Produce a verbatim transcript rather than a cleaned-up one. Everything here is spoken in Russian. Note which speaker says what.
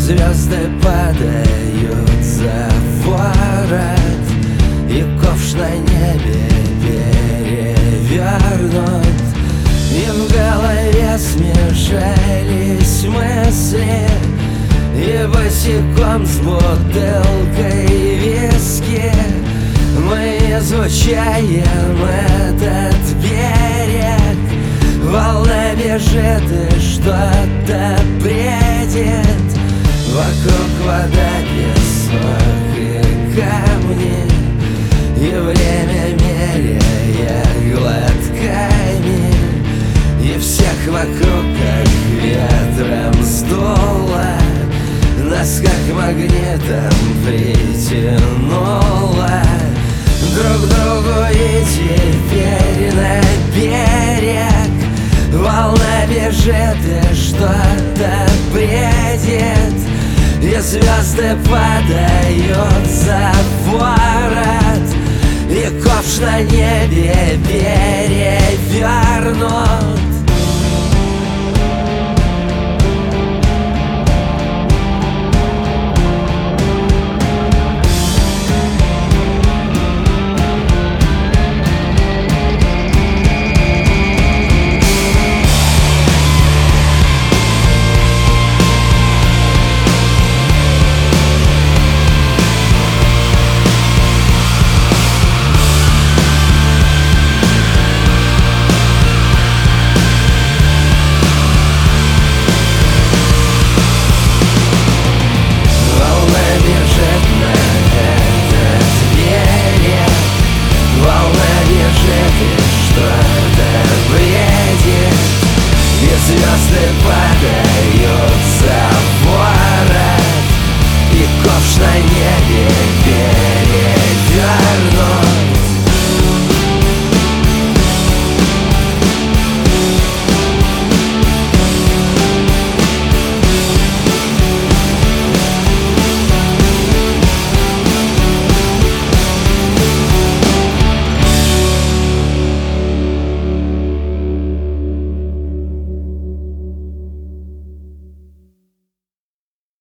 Speaker 1: звезды падают за ворот, и ковш на небе перевернут, и в голове смешались мысли, и босиком с бутылкой виски мы изучаем этот берег. Волна бежит и что-то бредит, вокруг вода, песок и камни, и время меряя глотками, и всех вокруг как ветром сдуло, нас как магнитом притянуло друг к другу, и теперь на берег волна бежит и что-то бредит, и звезды падают за ворот, и ковш на небе перевернут.